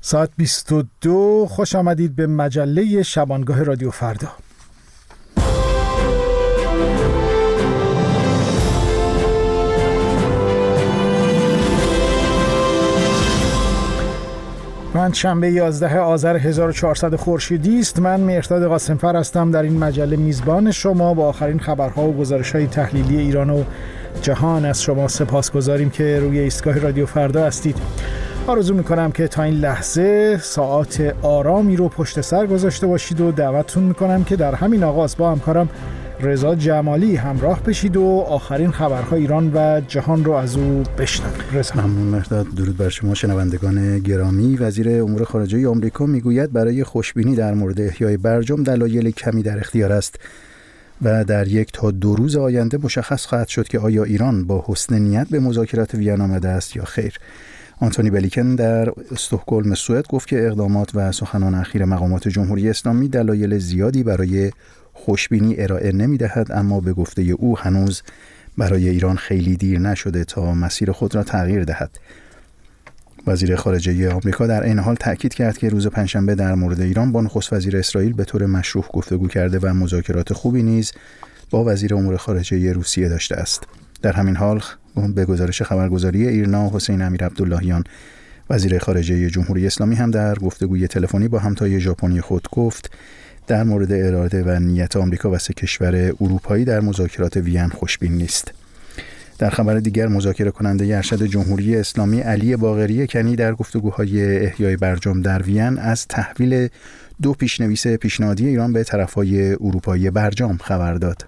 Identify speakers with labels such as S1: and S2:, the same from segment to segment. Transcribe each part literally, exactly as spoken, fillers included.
S1: ساعت بیست و دو. خوش آمدید به مجله شبانگاه رادیو فردا. من شنبه یازده آذر هزار و چهارصد خورشیدی است. من مهرداد قاسمفر هستم. در این مجله میزبان شما با آخرین خبرها و گزارش‌های تحلیلی ایران و جهان از شما سپاسگزاریم که روی ایستگاه رادیو فردا هستید. آرزو میکنم که تا این لحظه ساعات آرامی رو پشت سر گذاشته باشید و دعوتتون میکنم که در همین آغاز با همکارم رضا جمالی همراه بشید و آخرین خبرهای ایران و جهان رو از او بشنوید. رضا.
S2: ممنون مهرداد. درود بر شما شنوندگان گرامی. وزیر امور خارجه آمریکا میگوید برای خوشبینی در مورد احیای برجام دلایل کمی در اختیار است و در یک تا دو روز آینده مشخص خواهد شد که آیا ایران با حسن نیت به مذاکرات وین آمده است یا خیر. آنتونی بلینکن در استکهلم سوئد گفت که اقدامات و سخنان اخیر مقامات جمهوری اسلامی دلایل زیادی برای خوشبینی ارائه نمی‌دهد، اما به گفته او هنوز برای ایران خیلی دیر نشده تا مسیر خود را تغییر دهد. وزیر خارجه آمریکا در این حال تأکید کرد که روز پنجشنبه در مورد ایران با نخست وزیر اسرائیل به طور مشروع گفتگو کرده و مذاکرات خوبی نیز با وزیر امور خارجه روسیه داشته است. در همین حال به گزارش خبرگزاری ایرنا، حسین امیرعبداللهیان وزیر خارجه جمهوری اسلامی هم در گفتگوی تلفنی با همتای ژاپنی خود گفت در مورد اراده و نیت آمریکا و سه کشور اروپایی در مذاکرات وین خوشبین نیست. در خبر دیگر مذاکره کننده ارشد جمهوری اسلامی علی باقری کنی در گفتگوهای احیای برجام در وین از تحویل دو پیشنویس پیشنهادی ایران به طرفهای اروپایی برجام خبر داد.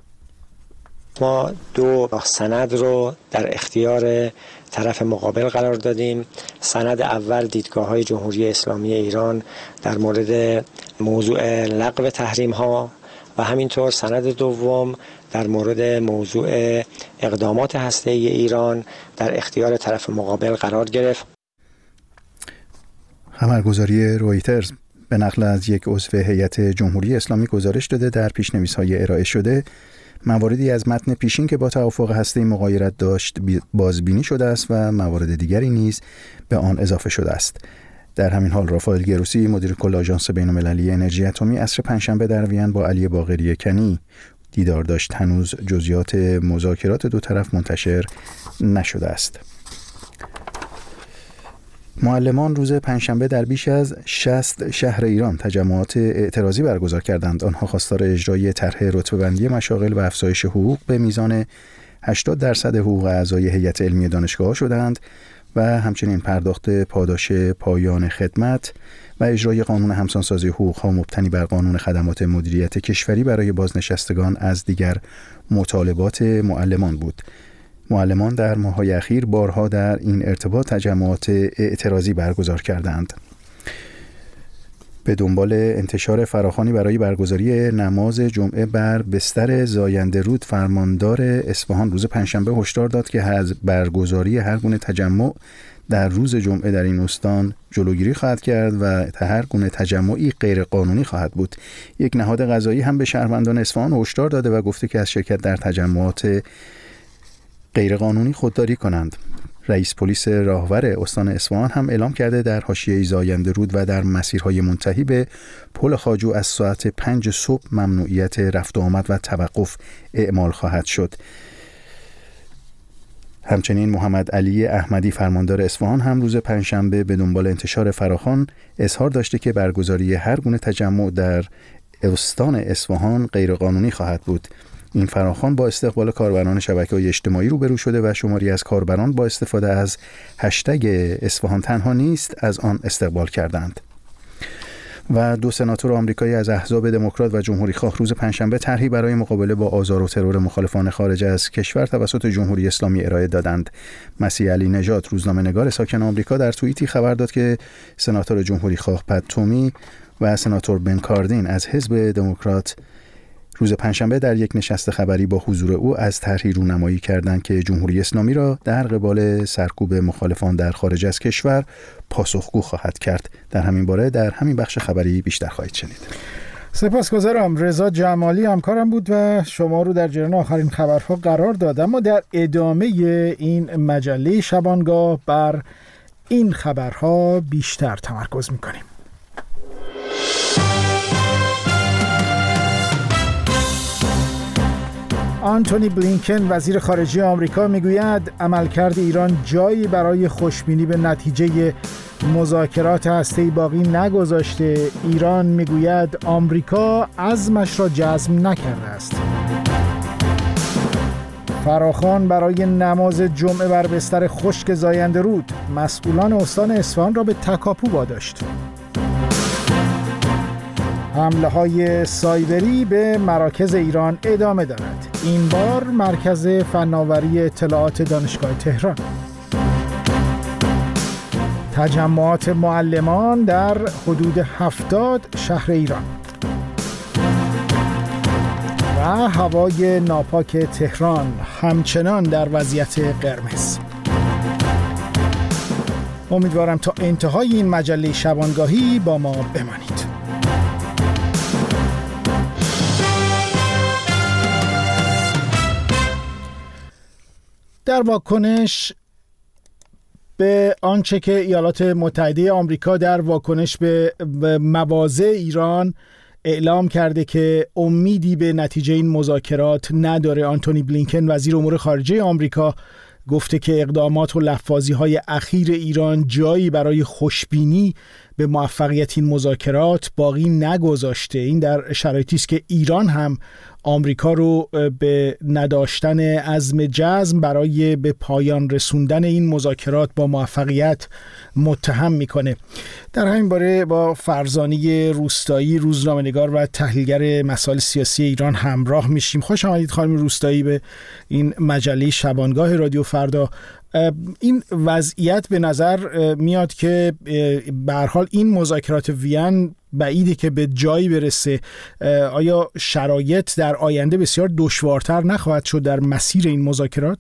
S3: ما دو سند رو در اختیار طرف مقابل قرار دادیم. سند اول دیدگاه‌های جمهوری اسلامی ایران در مورد موضوع لغو تحریم‌ها و همینطور سند دوم در مورد موضوع اقدامات هسته‌ای ایران در اختیار طرف مقابل قرار گرفت.
S2: خبرگزاری رویترز به نقل از یک عضو هیئت جمهوری اسلامی گزارش داده در پیش‌نویس‌های ارائه شده مواردی از متن پیشین که با توافق هسته‌ای مغایرت داشت بازبینی شده است و موارد دیگری نیز به آن اضافه شده است. در همین حال رافائل گروسی مدیر کل آژانس بین‌المللی انرژی اتمی عصر پنجشنبه در وین با علی باقری کنی دیدار داشت. هنوز جزئیات مذاکرات دو طرف منتشر نشده است. معلمان روز پنجشنبه در بیش از شصت شهر ایران تجمعات اعتراضی برگزار کردند. آنها خواستار اجرای طرح رتبه‌بندی مشاغل و افزایش حقوق به میزان هشتاد درصد حقوق اعضای هیئت علمی دانشگاه‌ها شدند و همچنین پرداخت پاداش پایان خدمت و اجرای قانون همسانسازی حقوق‌ها مبتنی بر قانون خدمات مدیریت کشوری برای بازنشستگان از دیگر مطالبات معلمان بود. معلمان در ماه‌های اخیر بارها در این ارتباط تجمعات اعتراضی برگزار کردند. به دنبال انتشار فراخوانی برای برگزاری نماز جمعه بر بستر زاینده رود، فرماندار اصفهان روز پنجشنبه هشدار داد که از برگزاری هر گونه تجمع در روز جمعه در این استان جلوگیری خواهد کرد و هر گونه تجمعی غیر قانونی خواهد بود. یک نهاد قضایی هم به شهروندان اصفهان هشدار داده و گفته که از شرکت در تجمعات غیرقانونی خودداری کنند. رئیس پلیس راهور استان اصفهان هم اعلام کرده در حاشیه زاینده رود و در مسیرهای منتهی به پل خواجو از ساعت پنج صبح ممنوعیت رفت و آمد و توقف اعمال خواهد شد. همچنین محمد علی احمدی فرماندار اصفهان هم روز پنجشنبه به دنبال انتشار فراخوان اظهار داشته که برگزاری هر گونه تجمع در استان اصفهان غیرقانونی خواهد بود. این فراخوان با استقبال کاربران شبکه‌های اجتماعی روبرو شده و شماری از کاربران با استفاده از هشتگ اصفهان تنها نیست از آن استقبال کردند. و دو سناتور آمریکایی از احزاب دموکرات و جمهوری‌خواه روز پنجشنبه طرحی برای مقابله با آزار و ترور مخالفان خارج از کشور توسط جمهوری اسلامی ارائه دادند. مسیح علی نژاد روزنامه‌نگار ساکن آمریکا در توییتی خبر داد که سناتور جمهوری‌خواه پت تومی و سناتور بن کاردین از حزب دموکرات روز پنجشنبه در یک نشست خبری با حضور او از طرحی رونمایی کردند که جمهوری اسلامی را در قبال سرکوب مخالفان در خارج از کشور پاسخگو خواهد کرد. در همین باره در همین بخش خبری بیشتر خواهید شنید.
S1: سپاسگزارم. رضا جمالی همکارم بود و شما رو در جریان آخرین خبرها قرار داد. اما در ادامه این مجله شبانگاه بر این خبرها بیشتر تمرکز می‌کنیم. آنتونی بلینکن وزیر خارجه آمریکا میگوید عملکرد ایران جایی برای خوشبینی به نتیجه مذاکرات هسته‌ای باقی نگذاشته. ایران میگوید آمریکا عزمش را جزم نکرده است. فراخوان برای نماز جمعه بر بستر خشک زاینده رود. مسئولان استان اصفهان را به تکاپو واداشت. حمله های سایبری به مراکز ایران ادامه دارد. این بار مرکز فناوری اطلاعات دانشگاه تهران. تجمعات معلمان در حدود هفتاد شهر ایران. و هوای ناپاک تهران همچنان در وضعیت قرمز. امیدوارم تا انتهای این مجله شبانگاهی با ما بمانید. در واکنش به آنچه که ایالات متحده آمریکا در واکنش به مواضع ایران اعلام کرده که امیدی به نتیجه این مذاکرات نداره، آنتونی بلینکن وزیر امور خارجه آمریکا گفته که اقدامات و لفاظی‌های اخیر ایران جایی برای خوشبینی به موفقیت این مذاکرات باقی نگذاشته. این در شرایطی است که ایران هم آمریکا رو به نداشتن عزم جزم برای به پایان رسوندن این مذاکرات با موفقیت متهم میکنه. در همین باره با فرزانه روستایی، روزنامه‌نگار و تحلیلگر مسائل سیاسی ایران همراه میشیم. خوش آمدید خانم روستایی به این مجله شبانگاه رادیو فردا. این وضعیت به نظر میاد که به هر حال این مذاکرات وین بعیده که به جایی برسه. آیا شرایط در آینده بسیار دشوارتر نخواهد شد در مسیر این مذاکرات؟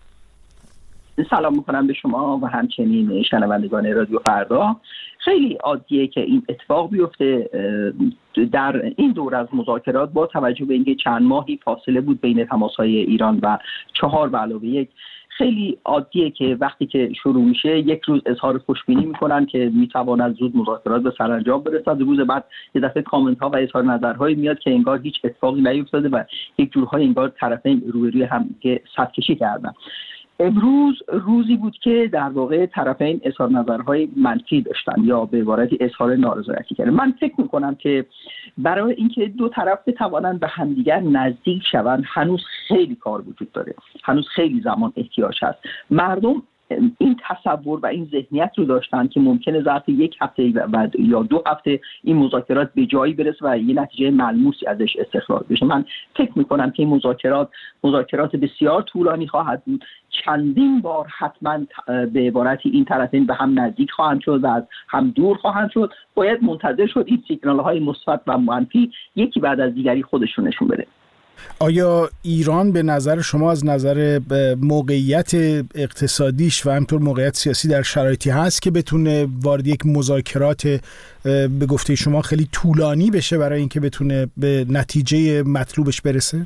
S4: سلام میکنم به شما و همچنین شنوندگان رادیو فردا. خیلی عادیه که این اتفاق بیفته در این دور از مذاکرات با توجه به اینکه چند ماهی فاصله بود بین تماس‌های ایران و چهار به علاوه یک. خیلی عادیه که وقتی که شروع میشه یک روز اظهار خوشبینی میکنن که میتواند زود مذاکرات به سرانجام برسد، روز بعد یه دفعه کامنت ها و اظهار نظرهایی میاد که انگار هیچ اتفاقی نیفتاده و یک جورهای انگار طرفین روبروی هم که صف کشی کردن. امروز روزی بود که در واقع طرفین اظهار نظرهای منفی داشتن یا به عبارتی اظهار نارضایتی کردن. من فکر میکنم که برای اینکه دو طرف بتوانند به همدیگر نزدیک شوند هنوز خیلی کار وجود داره، هنوز خیلی زمان احتیاج هست. مردم این تصور و این ذهنیت رو داشتن که ممکنه ظرف یک هفته و یا دو هفته این مذاکرات به جایی برسه و یه نتیجه ملموسی ازش استخراج بشه. من فکر میکنم که این مذاکرات مذاکرات بسیار طولانی خواهد بود. چندین بار حتما به عبارتی این طرفین به هم نزدیک خواهند شد و از هم دور خواهند شد. باید منتظر شد این سیگنال های مثبت و منفی یکی بعد از دیگری خودشون نشون بده.
S1: آیا ایران به نظر شما از نظر موقعیت اقتصادیش و همطور موقعیت سیاسی در شرایطی هست که بتونه وارد یک مذاکرات به گفته شما خیلی طولانی بشه برای اینکه بتونه به نتیجه مطلوبش برسه؟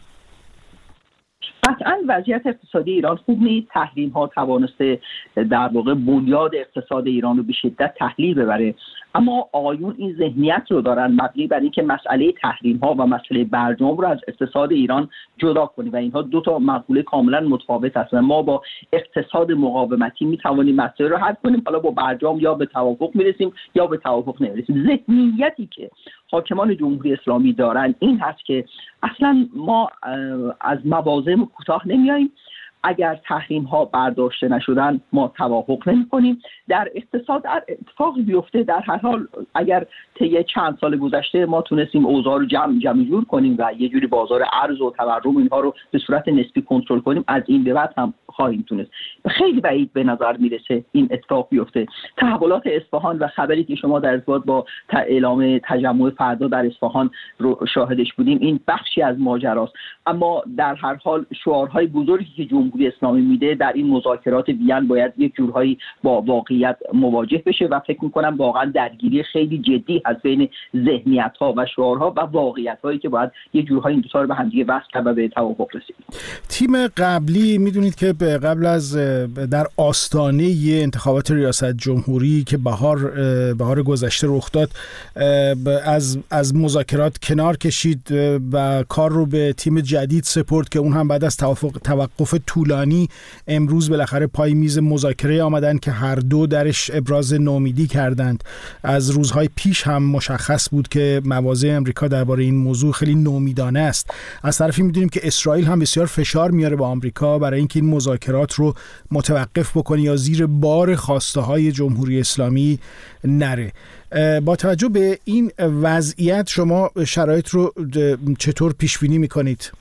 S4: قطعا وضعیت اقتصادی ایران خوب نیست. تحریم ها توانسته در واقع بنیاد اقتصاد ایران رو به شدت تحلیل ببره، اما آقایون این ذهنیت رو دارن مبنی بر اینکه مسئله تحریم ها و مسئله برجام رو از اقتصاد ایران جدا کنیم و اینها دو تا مقوله کاملا متفاوت هستند. ما با اقتصاد مقاومتی می توانیم مسئله رو حل کنیم، حالا با برجام یا به توافق میرسیم یا به توافق نمیرسیم. ذهنیتی که حاکمان جمهوری اسلامی دارن این هست که اصلا ما از مواضع کوتاه نمیاییم، اگر تحریم ها برداشته نشدن ما توافق نمی کنیم. در اقتصاد اتفاقی بیفته در هر حال اگر طی چند سال گذشته ما تونستیم اوضاع رو جمع جمع جور کنیم و یه جوری بازار ارز و تورم اینها رو به صورت نسبی کنترل کنیم، از این به بعد هم خواهیم تونست. خیلی بعید به نظر میرسه این اتفاق بیفته. تحولات اصفهان و خبری که شما در ارتباط با اعلام تجمع فردا در اصفهان رو شاهدش بودیم این بخشی از ماجراست، اما در هر حال شعارهای بزرگی که جمهوری اسلامی میده در این مذاکرات وین باید یک جورهایی با واقعیت مواجه بشه و فکر میکنم واقعا درگیری خیلی جدی از بین ذهنیت‌ها و شعارها و واقعیت‌هایی که باید یک جورهایی این دو تا رو به هم دیگه وصل کرد و به توافق رسید.
S1: تیم قبلی میدونید که قبل از در آستانه انتخابات ریاست جمهوری که بهار بهار گذشته رخ داد از از مذاکرات کنار کشید و کار رو به تیم جدید سپرد که اون هم بعد از توافق توقف طولانی امروز بالاخره پای میز مذاکره آمدن که هر دو درش ابراز نومیدی کردند. از روزهای پیش هم مشخص بود که مواضع امریکا درباره این موضوع خیلی نومیدانه است. از طرفی میدونیم که اسرائیل هم بسیار فشار میاره با آمریکا برای اینکه این مذاکرات رو متوقف بکنه یا زیر بار خواسته های جمهوری اسلامی نره. با توجه به این وضعیت شما شرایط رو چطور پیش بینی میکنید؟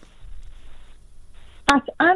S4: قطعا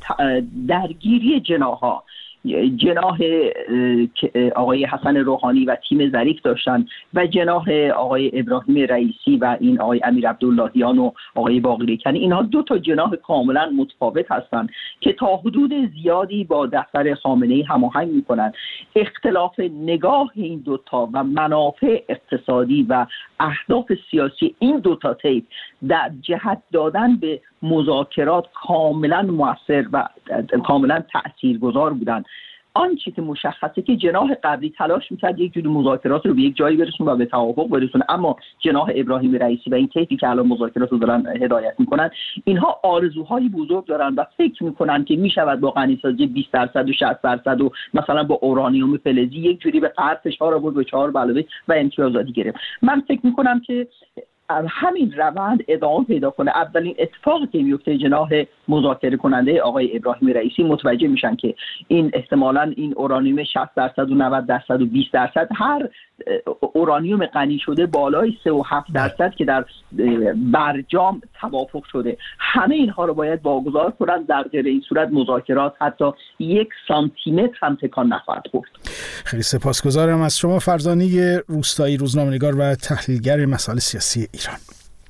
S4: درگیری جناح‌ها، جناح آقای حسن روحانی و تیم ظریف داشتن و جناح آقای ابراهیم رئیسی و این آقای امیر عبداللهیان و آقای باقری کنی، اینها دو تا جناح کاملا متفاوت هستند که تا حدود زیادی با دفتر خامنه‌ای هماهنگ میکنن. اختلاف نگاه این دو تا و منافع اقتصادی و اهداف سیاسی این دو تا طیف در جهت دادن به مذاکرات کاملا مؤثر و کاملا تاثیرگذار بودند. آنچه که مشخصه که جناح قبلی تلاش میکرد یک جوری مذاکرات رو به یک جایی برسونه و به توافق برسونه، اما جناح ابراهیم رئیسی و این طیفی که الان مذاکرات رو دارن هدایت میکنن، اینها آرزوهای بزرگ دارن و فکر میکنن که میشود با غنیسازی بیست درصد و شصت درصد و مثلا با اورانیوم فلزی یک جوری به غرب فشار آورد به چهار علاوه و امتیازاتی گرفت. من فکر میکنم که همین روند ادامه پیدا کنه. اولین اتفاقی که میفته، جناح مذاکره کننده آقای ابراهیم رئیسی متوجه میشن که این احتمالاً این اورانیوم شصت درصد و نود درصد و بیست درصد، هر اورانیوم غنی شده بالای سه و هفت درصد که در برجام توافق شده، همه اینها رو باید واگذار کنن. در غیر این صورت مذاکرات حتی یک سانتی متر هم تکان نخواهد خورد.
S1: خیلی سپاسگزارم از شما. فرزانه روستایی، روزنامه‌نگار و تحلیلگر مسائل سیاسی ایران.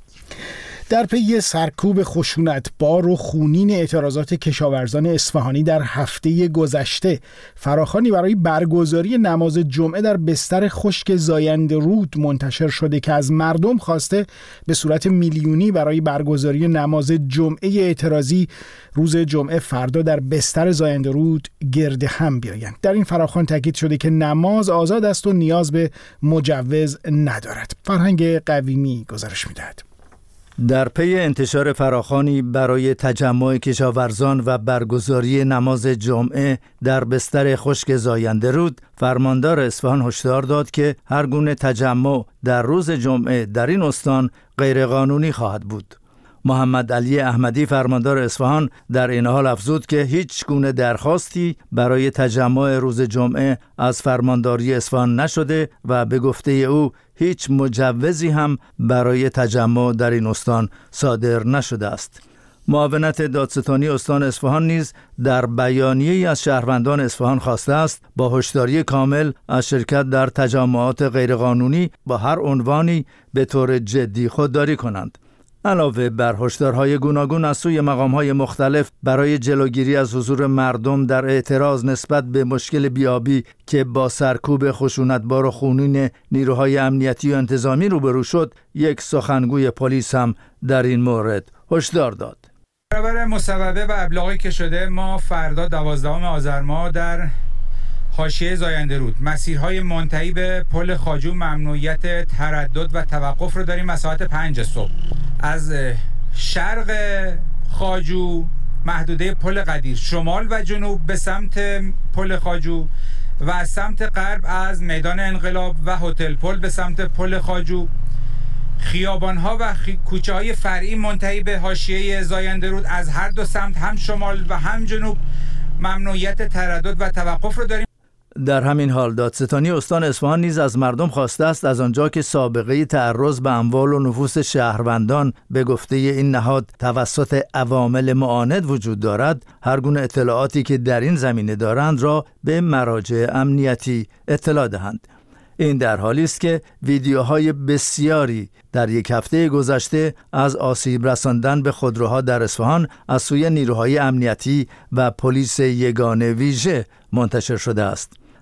S1: در پی سرکوب خشونتبار و خونین اعتراضات کشاورزان اصفهانی در هفته گذشته، فراخوانی برای برگزاری نماز جمعه در بستر خشک زاینده رود منتشر شده که از مردم خواسته به صورت میلیونی برای برگزاری نماز جمعه اعتراضی روز جمعه فردا در بستر زاینده رود گرد هم بیایند. در این فراخوان تاکید شده که نماز آزاد است و نیاز به مجوز ندارد. فرهنگ قویمی گزارش می‌دهد.
S5: در پی انتشار فراخوانی برای تجمع کشاورزان و برگزاری نماز جمعه در بستر خشک زاینده رود، فرماندار اصفهان هشدار داد که هر گونه تجمع در روز جمعه در این استان غیرقانونی خواهد بود. محمد علی احمدی فرماندار اصفهان در این حال افزود که هیچ گونه درخواستی برای تجمع روز جمعه از فرمانداری اصفهان نشده و به گفته او هیچ مجوزی هم برای تجمع در این استان صادر نشده است. معاونت دادستانی استان اصفهان نیز در بیانیه‌ای از شهروندان اصفهان خواسته است با هشداری کامل از شرکت در تجمعات غیرقانونی با هر عنوانی به طور جدی خودداری کنند. علاوه بر هشدارهای گوناگون از سوی مقام‌های مختلف برای جلوگیری از حضور مردم در اعتراض نسبت به مشکل بیابی که با سرکوب خشونتبار و خونین نیروهای امنیتی و انتظامی روبرو شد، یک سخنگوی پلیس هم در این مورد هشدار داد.
S6: برابر مصوبه و ابلاغی که شده، ما فردا دوازدهم آذر ماه در حاشیه زاینده رود مسیرهای منتهی به پل خواجو ممنوعیت تردد و توقف رو داریم. از ساعت پنج صبح از شرق خواجو محدوده پل قدیر شمال و جنوب به سمت پل خواجو و از سمت غرب از میدان انقلاب و هتل پل به سمت پل خواجو، خیابان‌ها و خی... کوچه‌های فرعی منتهی به حاشیه زاینده رود از هر دو سمت، هم شمال و هم جنوب، ممنوعیت تردد و توقف رو داریم.
S5: در همین حال دادستانی استان اصفهان نیز از مردم خواسته است از آنجا که سابقه تعرض به اموال و نفوس شهروندان به گفته این نهاد توسط عوامل معاند وجود دارد، هر گونه اطلاعاتی که در این زمینه دارند را به مراجع امنیتی اطلاع دهند. این در حالی است که ویدیوهای بسیاری در یک هفته گذشته از آسیب رساندن به خودروها در اصفهان از سوی نیروهای امنیتی و پلیس یگانه ویژه منتشر شده است.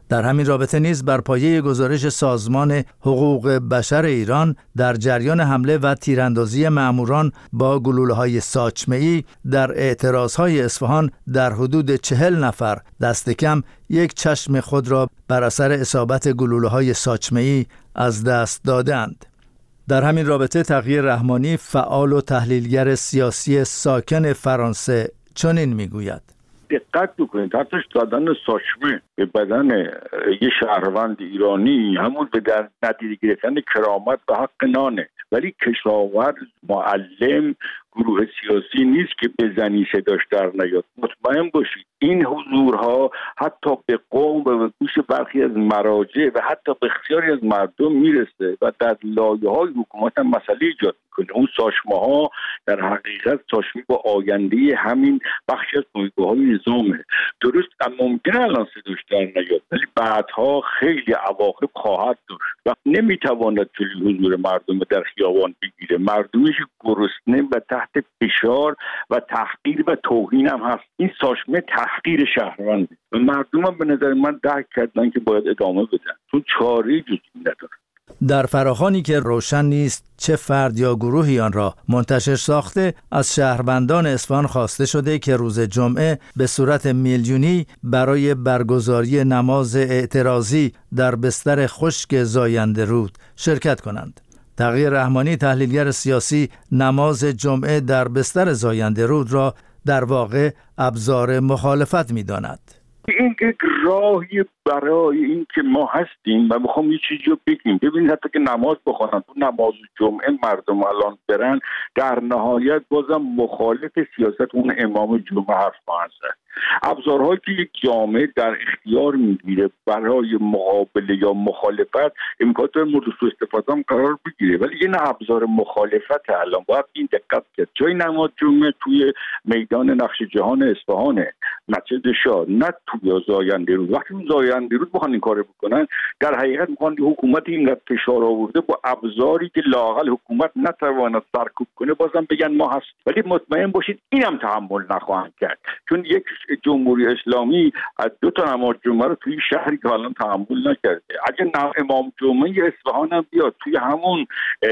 S5: در همین رابطه نیز بر پایه گزارش سازمان حقوق بشر ایران در جریان حمله و تیراندازی مأموران با گلوله‌های ساچمه‌ای در اعتراضهای اصفهان در حدود چهل نفر دست کم یک چشم خود را بر اثر اصابت گلوله‌های ساچمه‌ای از دست دادند. در همین رابطه تقی رحمانی، فعال و تحلیلگر سیاسی ساکن فرانسه، چنین میگوید:
S7: دقت بکنید، حتی دادن ساچمه به بدن یه شهروند ایرانی همون به در نتیجه گرفتن کرامت و حق نانه، ولی کشاورز، معلم، گروه سیاسی نیست که بزنی صداش در نیاد. مطمئن باشید این حضورها حتی به قوم و به گوش برخی از مراجع و حتی به بسیاری از مردم میرسه و در لایه‌های حکومت هم مسئله ایجاد میکنه. اون ساچمه ها در حقیقت ساچمه با آینده همین بخشی از پایگاه‌های نظامه. درست ممکنه الان صداش در نیاد، ولی بعدها خیلی عواقب خواهد داشت و نمیتواند جلوی حضور مردم در خیابان بگیره. مردمش گرسنه و تحت فشار و تحقیر و توهین هم هست. این ساچمه تحقیر شهروند و مردم هم به نظر من درک کردن که باید ادامه بدن، چون چاره‌ای جز این نداره.
S5: در فراخوانی که روشن نیست چه فرد یا گروهی آن را منتشر ساخته، از شهروندان اصفهان خواسته شده که روز جمعه به صورت میلیونی برای برگزاری نماز اعتراضی در بستر خشک زاینده رود شرکت کنند. تقی رحمانی، تحلیلگر سیاسی، نماز جمعه در بستر زاینده رود را در واقع ابزار مخالفت می‌داند.
S7: این یک راهی برای این که ما هستیم و میخوام یه چیزی رو بگیم. ببینید حتی که نماز بخونن، تو نماز جمعه مردم الان برن، در نهایت بازم مخالف سیاست اون امام جمعه حرف خواهند زد. ابزارهایی که یک جامعه در اختیار میگیره برای مقابله یا مخالفت امکانات مورد سوء استفاده هم قرار بگیره، ولی این ابزار مخالفت الان باید این دقت کرد. جای نماز جمعه توی میدان نقش جهان اصفهانه، مسجد شاه، نه توی زاینده رود. وقتی اون زاینده رود بخوان این کارو بکنن، در حقیقت میخوان حکومت اینقدر فشار آورده با ابزاری که لااقل حکومت نتواند سرکوب کنه بازم بگن ما هست، ولی مطمئن باشید اینم تحمل نخواهند کرد، چون یک جمهوری اسلامی از دو تا نماز جمعه رو توی شهری که الان تحمل نکرده. اگه امام جمعه اصفهان هم بیاد توی همون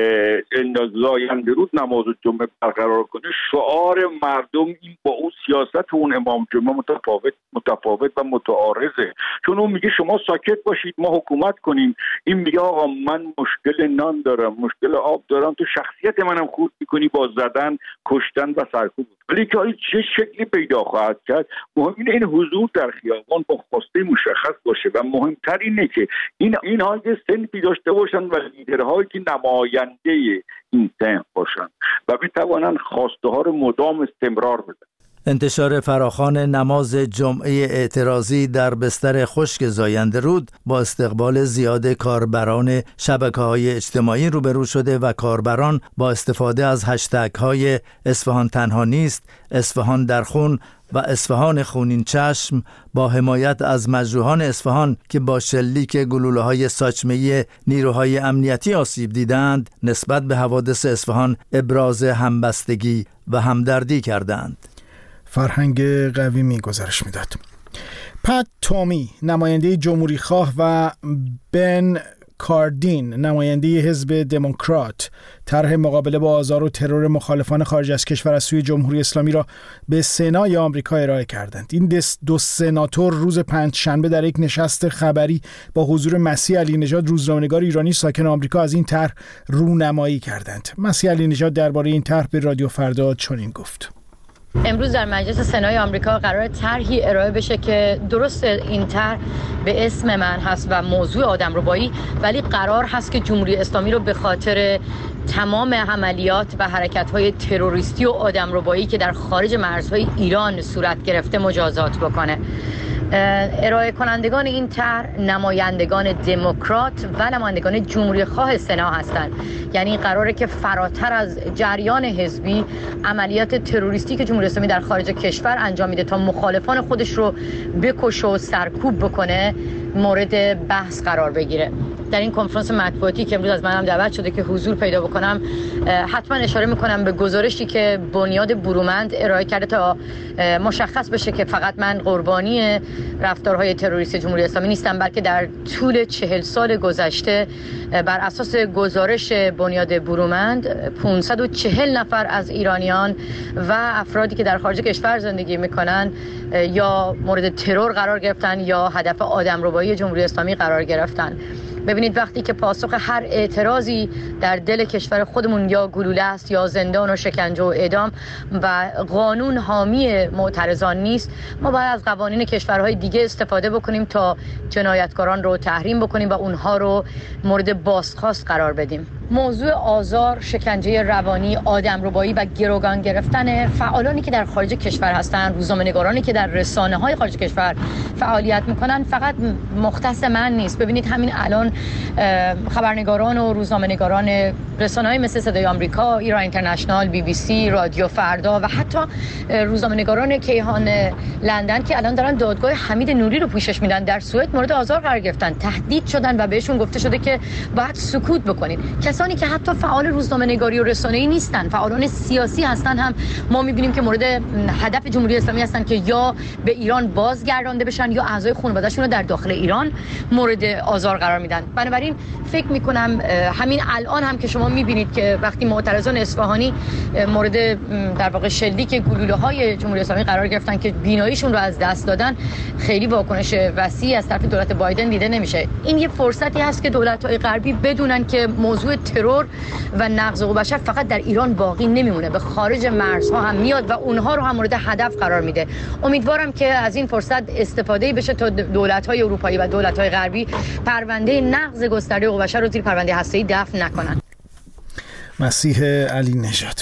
S7: زاینده رود نماز جمعه برقرار کنه، شعار مردم این با اون سیاست اون امام جمعه متفاوت متفاوت و متعارضه. چون اون میگه شما ساکت باشید ما حکومت کنیم، این میگه آقا من مشکل نان دارم، مشکل آب دارم، تو شخصیت منم خورد میکنی با زدن، کشتن و سرکوب. ولی که چه شکلی پیدا خواهد کرد، مهم اینه این حضور در خیابان با خواسته مشخص باشه و مهمتر اینه که این اینها یه صنفی داشته باشن و لیدرهایی که نماینده این صنف باشن و بتوانن خواسته ها رو مدام استمرار بدن.
S5: انتشار فراخوان نماز جمعه اعتراضی در بستر خشک زاینده رود با استقبال زیاد کاربران شبکه‌های اجتماعی روبرو شده و کاربران با استفاده از هشتگ‌های اصفهان تنها نیست، اصفهان در خون و اصفهان خونین چشم با حمایت از مجروحان اصفهان که با شلیک گلوله‌های ساچمه‌ای نیروهای امنیتی آسیب دیدند نسبت به حوادث اصفهان ابراز همبستگی و همدردی کردند.
S1: فرهنگ قوی می گزارش میداد. پت تومی، نماینده جمهوری خواه، و بن کاردین، نماینده حزب دموکرات، طرح مقابله با آزار و ترور مخالفان خارج از کشور از سوی جمهوری اسلامی را به سنای آمریکا ارائه کردند. این دو سناتور روز پنجشنبه در یک نشست خبری با حضور مسیح علی نژاد، روزنامه‌نگار ایرانی ساکن آمریکا، از این طرح رونمایی کردند. مسیح علی نژاد درباره این طرح به رادیو فردا چنین گفت:
S8: امروز در مجلس سنای آمریکا قرار طرحی ارائه بشه که درست این طرح به اسم من هست و موضوع آدمربایی، ولی قرار هست که جمهوری اسلامی رو به خاطر تمام عملیات و حرکت‌های تروریستی و آدمربایی که در خارج مرزهای ایران صورت گرفته مجازات بکنه. ارائه کنندگان این طرح نمایندگان دموکرات و نمایندگان جمهوری خواه سنا هستند. یعنی قراره که فراتر از جریان حزبی عملیات تروریستی که جمهوری اسلامی در خارج کشور انجام میده تا مخالفان خودش رو بکشه و سرکوب بکنه مورد بحث قرار بگیره. در این کنفرانس مطبوعاتی که امروز از منم دعوت شده که حضور پیدا بکنم حتما اشاره میکنم به گزارشی که بنیاد برومند ارائه کرده تا مشخص بشه که فقط من قربانی رفتارهای تروریستی جمهوری اسلامی نیستم، بلکه در طول چهل سال گذشته بر اساس گزارش بنیاد برومند پانصد و چهل نفر از ایرانیان و افرادی که در خارج کشور زندگی میکنن یا مورد ترور قرار گرفتن یا هدف آدمربایی جمهوری اسلامی قرار گرفتن. ببینید وقتی که پاسخ هر اعتراضی در دل کشور خودمون یا گلوله است یا زندان و شکنجه و اعدام و قانون حامی معترضان نیست، ما باید از قوانین کشورهای دیگه استفاده بکنیم تا جنایتکاران رو تحریم بکنیم و اونها رو مورد بازخواست قرار بدیم. موضوع آزار، شکنجه روانی، آدمربایی و گروگان گرفتن فعالانی که در خارج کشور هستند، روزنامه‌نگارانی که در رسانه‌های خارج کشور فعالیت میکنن فقط مختص من نیست. ببینید همین الان خبرنگاران و روزنامه‌نگاران رسانه‌های مثل صدای آمریکا، ایران اینترنشنال، بی بی سی، رادیو فردا و حتی روزنامه‌نگاران کیهان لندن که الان دارن دادگاه حمید نوری رو پوشش میدن در سوئد مورد آزار قرار گرفتن، تهدید شدن و بهشون گفته شده که باید سکوت بکنید. کسانی که حتی فعال روزنامه‌نگاری و رسانه‌ای نیستن، فعالان سیاسی هستن، هم ما می‌بینیم که مورد هدف جمهوری اسلامی هستن که یا به ایران بازگردانده بشن یا اعضای خانواده‌شون رو در داخل ایران مورد آزار قرار میدن. بنابراین فکر می‌کنم همین الان هم که شما می‌بینید که وقتی معترضان اصفهانی مورد در واقع شلیک گلوله‌های جمهوری اسلامی قرار گرفتن که بیناییشون رو از دست دادن، خیلی واکنش وسیعی از طرف دولت بایدن دیده نمیشه. این یه فرصتی هست که دولت‌های غربی بدونن که موضوع ترور و نقض حقوق بشر فقط در ایران باقی نمیمونه، به خارج مرزها هم میاد و اونها رو هم مورد هدف قرار میده. امیدوارم که از این فرصت استفاده بشه تا دولت‌های اروپایی و دولت‌های غربی پرونده نقض گسترده حقوق بشر رو زیر پرونده هسته‌ای دفن نکنن.
S1: مسیح علی نژاد.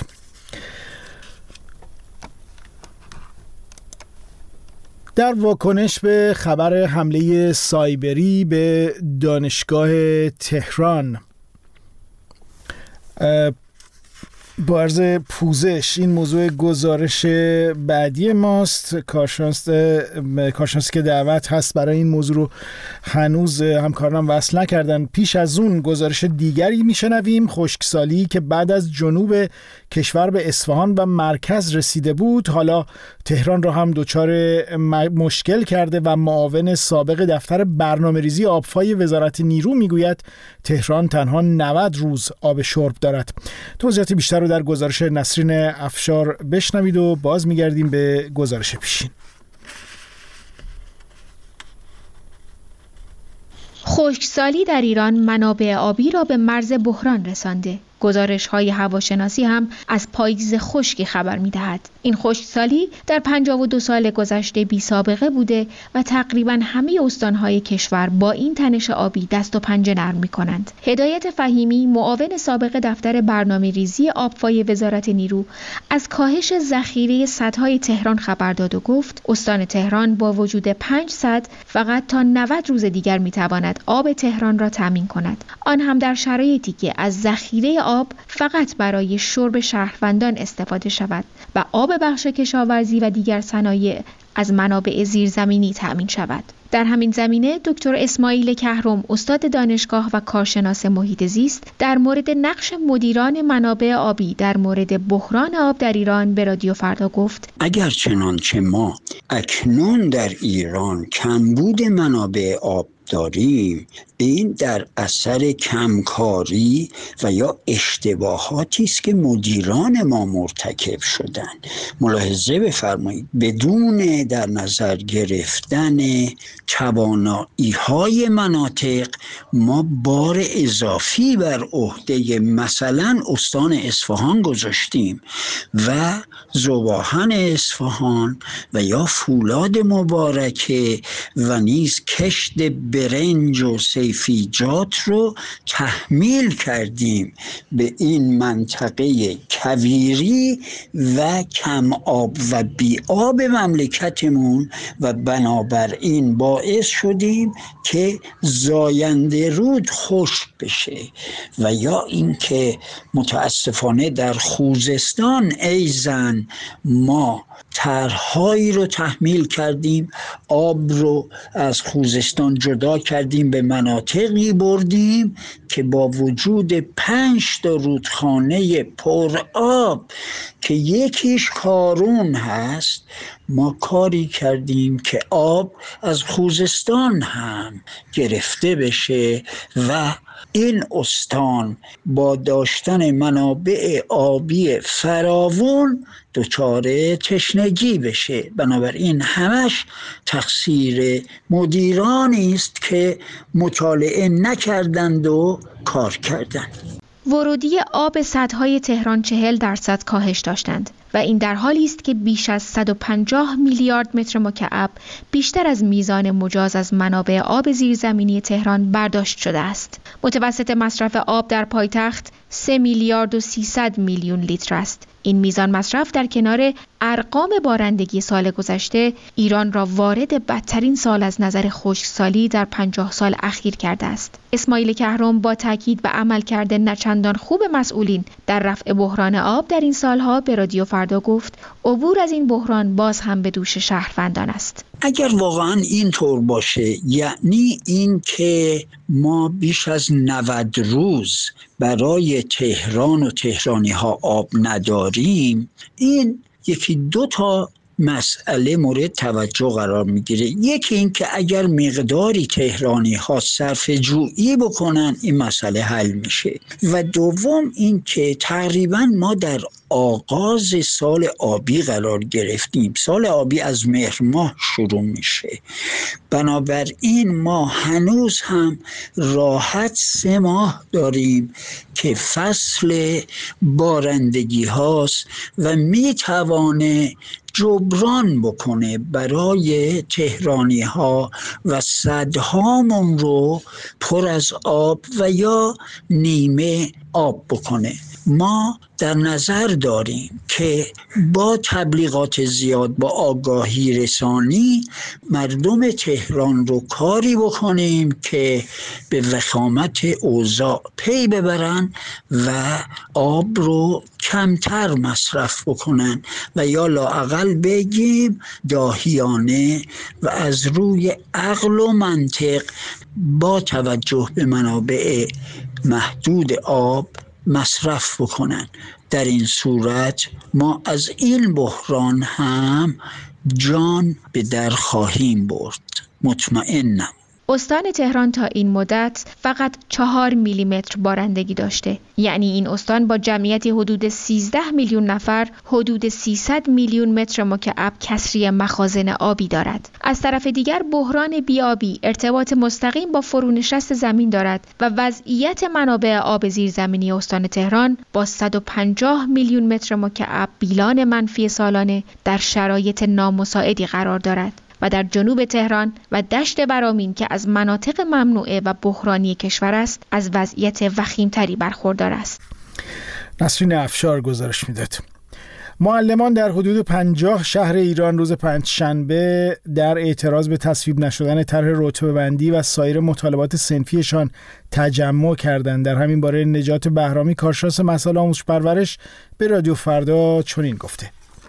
S1: در واکنش به خبر حمله سایبری به دانشگاه تهران، با عرض پوزش این موضوع گزارش بعدی ماست. کارشناس کارشناسی که دعوت هست برای این موضوع رو هنوز همکارانم وصل نکردن. پیش از اون گزارش دیگری میشنویم، خشکسالی که بعد از جنوب کشور به اصفهان و مرکز رسیده بود حالا تهران را هم دچار مشکل کرده و معاون سابق دفتر برنامه‌ریزی آبفای وزارت نیرو میگوید تهران تنها نود روز آب شرب دارد. توضیحات بیشتر رو در گزارش نسرین افشار بشنوید و باز میگردیم به گزارش پیشین.
S9: خشکسالی در ایران منابع آبی را به مرز بحران رسانده. گزارش‌های هواشناسی هم از پاییز خشکی خبر می‌دهد. این خشکسالی در پنجاه و دو سال گذشته بی سابقه بوده و تقریباً همه استان‌های کشور با این تنش آبی دست و پنجه نرم می‌کنند. هدایت فهیمی، معاون سابق دفتر برنامه‌ریزی آبفای وزارت نیرو، از کاهش ذخیره سدهای تهران خبر داد و گفت استان تهران با وجود پنج سد فقط تا نود روز دیگر می‌تواند آب تهران را تامین کند. آن هم در شرایطی که از ذخیره آب فقط برای شرب شهروندان استفاده شود و آب بخش کشاورزی و دیگر صنایع از منابع زیرزمینی تأمین شود. در همین زمینه دکتر اسماعیل کهرم، استاد دانشگاه و کارشناس محیط زیست، در مورد نقش مدیران منابع آبی در مورد بحران آب در ایران به رادیو فردا گفت:
S10: اگر چنانچه ما اکنون در ایران کمبود منابع آب داریم، این در اثر کمکاری و یا اشتباهاتی است که مدیران ما مرتکب شدن. ملاحظه بفرمایید بدون در نظر گرفتن توانایی‌های مناطق ما بار اضافی بر عهده مثلا استان اصفهان گذاشتیم و ذوباهن اصفهان و یا فولاد مبارکه و نیز کشت برنج و سیفیجات رو تحمیل کردیم به این منطقه کویری و کم آب و بی آب مملکتمون و بنابراین باعث شدیم که زاینده رود خشک بشه و یا اینکه متاسفانه در خوزستان ایزن ما طرحهایی رو تحمیل کردیم، آب رو از خوزستان جدا کردیم، به مناطقی بردیم که با وجود پنج تا رودخانه پر آب که یکیش کارون هست، ما کاری کردیم که آب از خوزستان هم گرفته بشه و این استان با داشتن منابع آبی فراوان دچار تشنگی بشه. بنابراین همش تقصیر مدیرانی است که مطالعه نکردند و کار کردند.
S9: ورودی آب سدهای تهران چهل درصد کاهش داشتند و این در حالی است که بیش از صد و پنجاه میلیارد متر مکعب بیشتر از میزان مجاز از منابع آب زیرزمینی تهران برداشت شده است. متوسط مصرف آب در پایتخت سه میلیارد و سیصد میلیون لیتر است. این میزان مصرف در کنار ارقام بارندگی سال گذشته ایران را وارد بدترین سال از نظر خشکسالی در پنجاه سال اخیر کرده است. اسماعیل کهرم با تاکید به عملکرد نچندان خوب مسئولین در رفع بحران آب در این سالها به رادیو فردا گفت عبور از این بحران باز هم به دوش شهروندان است.
S10: اگر واقعا این طور باشه، یعنی این که ما بیش از نود روز برای تهران و تهرانی ها آب نداریم، این یکی دو تا مسئله مورد توجه قرار میگیره. یکی این که اگر مقداری تهرانی ها صرف جویی بکنن این مسئله حل میشه، و دوم این که تقریبا ما در آغاز سال آبی قرار گرفتیم. سال آبی از مهر ماه شروع میشه، بنابراین ما هنوز هم راحت سه ماه داریم که فصل بارندگی هاست و میتوانه جبران بکنه برای تهرانی ها و سدهامون رو پر از آب و یا نیمه آب بکنه. ما در نظر داریم که با تبلیغات زیاد، با آگاهی رسانی مردم تهران رو کاری بکنیم که به وخامت اوضاع پی ببرن و آب رو کمتر مصرف بکنن و یا لااقل بگیم داهیانه و از روی عقل و منطق با توجه به منابع محدود آب مصرف بکنن. در این صورت ما از این بحران هم جان به در خواهیم برد، مطمئنم.
S9: استان تهران تا این مدت فقط چهار میلیمتر بارندگی داشته، یعنی این استان با جمعیتی حدود سیزده میلیون نفر حدود سیصد میلیون متر مکعب کسری مخازن آبی دارد. از طرف دیگر بحران بیابی ارتباط مستقیم با فرونشست زمین دارد و وضعیت منابع آب زیرزمینی استان تهران با صد و پنجاه میلیون متر مکعب بیلان منفی سالانه در شرایط نامساعدی قرار دارد و در جنوب تهران و دشت برامین که از مناطق ممنوعه و بحرانی کشور است از وضعیت وخیمتری برخوردار است.
S1: نسرین افشار گزارش میداد. معلمان در حدود پنجاه شهر ایران روز پنجشنبه در اعتراض به تصویب نشدن طرح رتبه‌بندی و سایر مطالبات صنفیشان تجمع کردند. در همین باره نجات بهرامی کارشناس مسائل آموزش پرورش به رادیو فردا چنین گفته: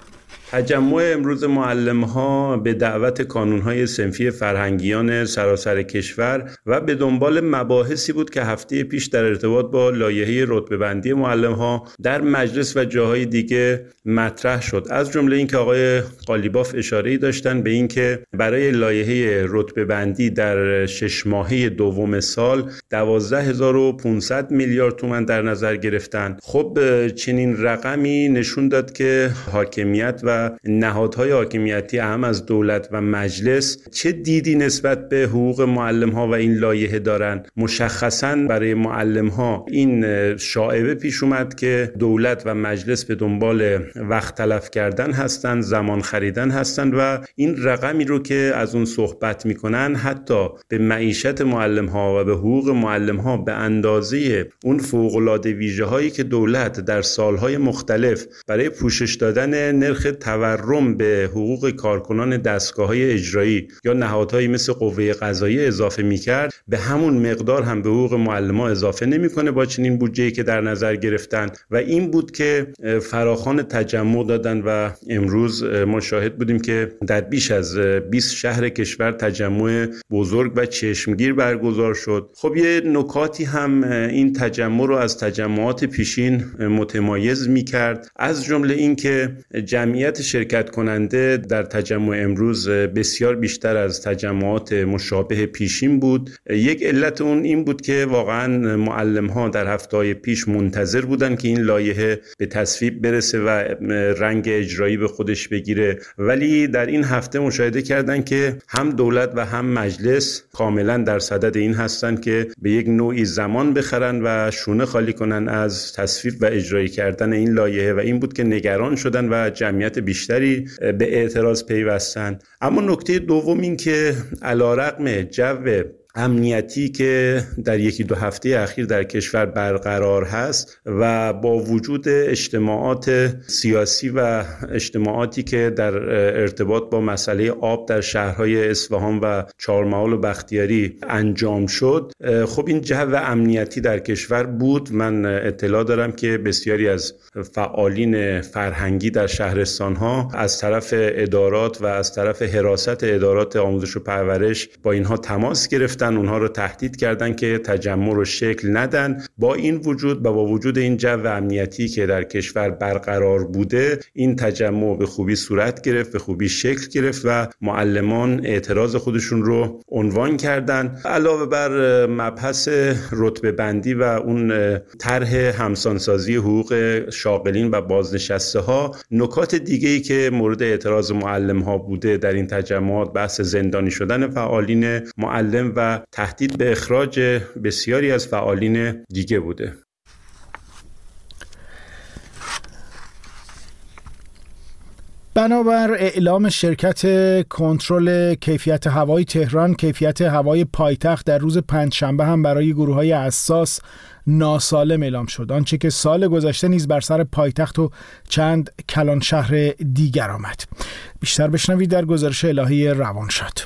S11: تجمع امروز معلم‌ها به دعوت کانون‌های صنفی فرهنگیان سراسر کشور و به دنبال مباحثی بود که هفته پیش در ارتباط با لایحه رتبه‌بندی معلم‌ها در مجلس و جاهای دیگه مطرح شد. از جمله اینکه آقای قالیباف اشاره‌ای داشتن به اینکه برای لایحه رتبه‌بندی در شش ماهه دوم سال دوازده هزار و پانصد میلیارد تومان در نظر گرفتن. خب چنین رقمی نشون داد که حاکمیت و نهادهای حاکمیتی اهم از دولت و مجلس چه دیدی نسبت به حقوق معلم‌ها و این لایحه دارن. مشخصاً برای معلم‌ها این شایعه پیش اومد که دولت و مجلس به دنبال وقت تلف کردن هستن، زمان خریدن هستن و این رقمی رو که از اون صحبت میکنن حتی به معیشت معلم‌ها و به حقوق معلم‌ها به اندازه اون فوق‌العاده ویژه‌هایی که دولت در سالهای مختلف برای پوشش دادن نرخ تورم به حقوق کارکنان دستگاه‌های اجرایی یا نهادهایی مثل قوه قضاییه اضافه می‌کرد، به همون مقدار هم به حقوق معلم‌ها اضافه نمی‌کنه با چنین بودجه‌ای که در نظر گرفتن و این بود که فراخوان تجمع دادن و امروز ما شاهد بودیم که در بیش از بیست شهر کشور تجمع بزرگ و چشمگیر برگزار شد. خب یه نکاتی هم این تجمع رو از تجمعات پیشین متمایز می‌کرد، از جمله این که جمعیت شرکت کننده در تجمع امروز بسیار بیشتر از تجمعات مشابه پیشین بود. یک علت اون این بود که واقعا معلم‌ها در هفته‌های پیش منتظر بودن که این لایحه به تصویب برسه و رنگ اجرایی به خودش بگیره، ولی در این هفته مشاهده کردن که هم دولت و هم مجلس کاملا در صدد این هستن که به یک نوعی زمان بخرن و شونه خالی کنن از تصویب و اجرایی کردن این لایحه و این بود که نگران شدن و جمعیت بیشتری به اعتراض پیوستن. اما نکته دوم این که علیرغم جو امنیتی که در یکی دو هفته اخیر در کشور برقرار هست و با وجود اجتماعات سیاسی و اجتماعاتی که در ارتباط با مسئله آب در شهرهای اصفهان و چهارمحال و بختیاری انجام شد، خب این جو امنیتی در کشور بود. من اطلاع دارم که بسیاری از فعالین فرهنگی در شهرستانها از طرف ادارات و از طرف حراست ادارات آموزش و پرورش با اینها تماس گرفتن، اونها رو تهدید کردن که تجمع رو شکل ندن. با این وجود و با وجود این جو امنیتی که در کشور برقرار بوده، این تجمع به خوبی صورت گرفت، به خوبی شکل گرفت و معلمان اعتراض خودشون رو عنوان کردن. علاوه بر مبحث رتبه بندی و اون طرح همسانسازی حقوق شاغلین و بازنشسته ها، نکات دیگه‌ای که مورد اعتراض معلم ها بوده در این تجمعات بحث زندانی شدن فعالین معلم و تهدید به اخراج بسیاری از فعالین دیگه بوده.
S1: بنابر اعلام شرکت کنترل کیفیت هوای تهران، کیفیت هوای پایتخت در روز پنجشنبه هم برای گروه‌های حساس ناسالم اعلام شد، آنچه که سال گذشته نیز بر سر پایتخت و چند کلان شهر دیگر آمد. بیشتر بشنوید در گزارش الهی روانشاد.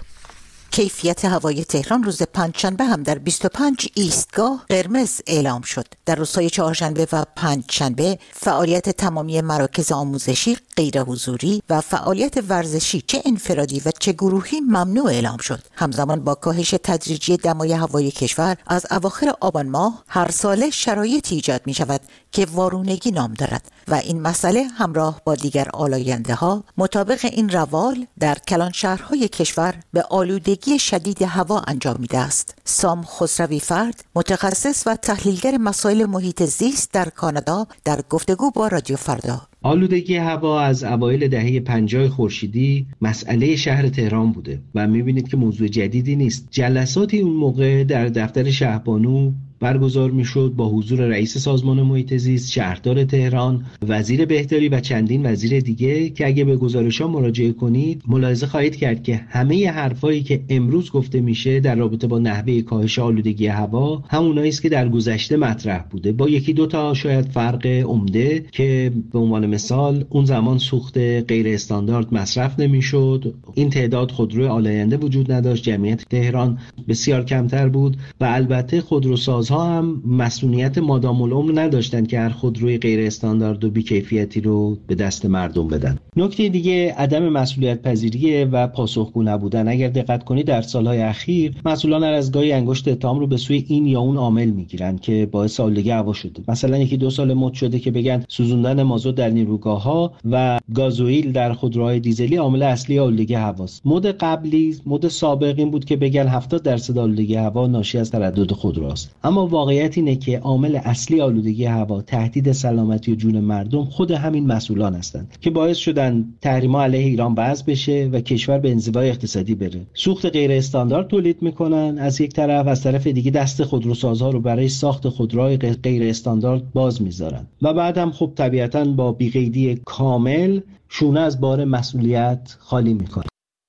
S12: کیفیت هوای تهران روز پنجشنبه هم در بیست و پنج ایستگاه قرمز اعلام شد. در روزهای چهارشنبه و پنجشنبه فعالیت تمامی مراکز آموزشی غیر حضوری و فعالیت ورزشی چه انفرادی و چه گروهی ممنوع اعلام شد. همزمان با کاهش تدریجی دمای هوای کشور از اواخر آبان ماه هر ساله شرایطی ایجاد می شود که وارونگی نام دارد و این مسئله همراه با دیگر آلاینده‌ها مطابق این روال در کلان شهرهای کشور به آلودگی شدید هوا انجام میده است. سام خسروی فرد، متخصص و تحلیلگر مسائل محیط زیست در کانادا، در گفتگو با رادیو فردا:
S13: آلودگی هوا از اوایل دهه پنجاه خورشیدی مسئله شهر تهران بوده و می‌بینید که موضوع جدیدی نیست. جلساتی اون موقع در دفتر شهبانو برگزار میشد با حضور رئیس سازمان محیط زیست، شهردار تهران، وزیر بهداری و چندین وزیر دیگه که اگه به گزارش‌ها مراجعه کنید ملاحظه خواهید کرد که همه حرفایی که امروز گفته میشه در رابطه با نحوه کاهش آلودگی هوا همونایی است که در گذشته مطرح بوده، با یکی دو تا شاید فرق عمده که به عنوان مثال اون زمان سوخت غیر استاندارد مصرف نمیشد، این تعداد خودروی آلاینده وجود نداشت، جمعیت تهران بسیار کمتر بود و البته خودروساز ها هم مسئولیت مادام العمر نداشتن که هر خودروی غیر استاندارد و بی‌کیفیتی رو به دست مردم بدن. نکته دیگه عدم مسئولیت پذیری و پاسخگو نبودن. اگر دقت کنید در سالهای اخیر مسئولان هر از گاهی انگشت اتهام رو به سوی این یا اون عامل میگیرن که باعث آلودگی هوا شده. مثلا یکی دو سال مد شده که بگن سوزوندن مازوت در نیروگاه‌ها و گازوئیل در خودروهای دیزلی عامل اصلی آلودگی هواست. مد قبلی، مد سابق این بود که بگن هفتاد درصد آلودگی هوا ناشی از تردد خودروست. اما واقعیت اینه که عامل اصلی آلودگی هوا تهدید سلامتی و جون مردم خود همین مسئولان هستند که باعث شدن تحریم‌ها علیه ایران وضع بشه و کشور به انزوای اقتصادی بره. سوخت غیر استاندارد تولید میکنن از یک طرف، از طرف دیگه دست خودروسازها رو برای ساخت خودروهای غیر استاندارد باز میذارن و بعد هم خب طبیعتاً با بی‌قیدی کامل شونه از بار مسئولیت خالی میکنن.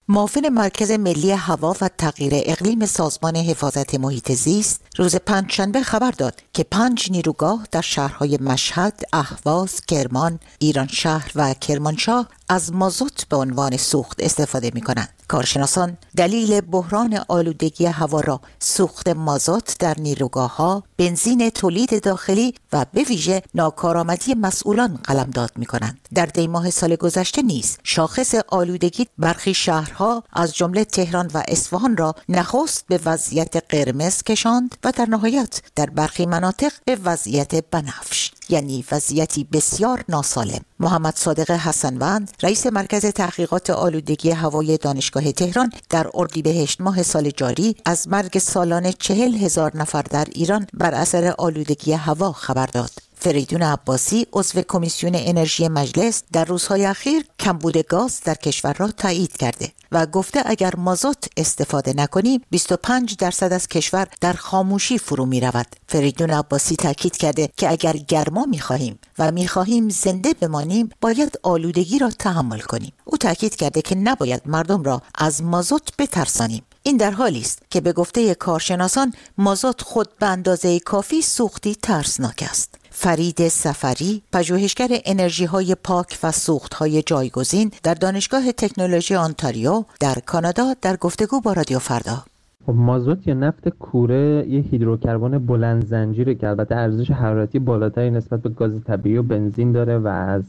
S12: معاون مرکز ملی هوا و تغییر اقلیم سازمان حفاظت محیط زیست روز پنجشنبه خبر داد که پنج نیروگاه در شهرهای مشهد، اهواز، کرمان، ایرانشهر و کرمانشاه از مازوت به عنوان سوخت استفاده می کنند. کارشناسان دلیل بحران آلودگی هوا را سوخت مازوت در نیروگاه‌ها، بنزین تولید داخلی و به ویژه ناکارآمدی مسئولان قلمداد می کنند. در دی ماه سال گذشته نیز شاخص آلودگی برخی شهرها از جمله تهران و اصفهان را نخست به وضعیت قرمز کشاند و در نهایت در برخی مناطق به وضعیت بنفش، یعنی وضعیتی بسیار ناسالم. محمد صادق حسنوند، رئیس مرکز تحقیقات آلودگی هوای دانشگاه تهران، در اردیبهشت ماه سال جاری از مرگ سالانه چهل هزار نفر در ایران بر اثر آلودگی هوا خبر داد. فریدون عباسی، عضو کمیسیون انرژی مجلس، در روزهای اخیر کمبود گاز در کشور را تایید کرده و گفته اگر مازوت استفاده نکنیم بیست و پنج درصد از کشور در خاموشی فرو می رود. فریدون عباسی تاکید کرده که اگر گرما می خواهیم و می خواهیم زنده بمانیم باید آلودگی را تحمل کنیم. او تاکید کرده که نباید مردم را از مازوت بترسانیم. این در حالی است که به گفته کارشناسان مازوت خود به اندازه کافی سوختی ترسناک است. فرید سفری، پژوهشگر انرژی‌های پاک و سوخت‌های جایگزین در دانشگاه تکنولوژی آنتاریو در کانادا، در گفتگو با رادیو فردا:
S14: مازوت یا نفت کوره یه هیدروکربن بلند زنجیره که البته ارزش حرارتی بالاتری نسبت به گاز طبیعی و بنزین داره و از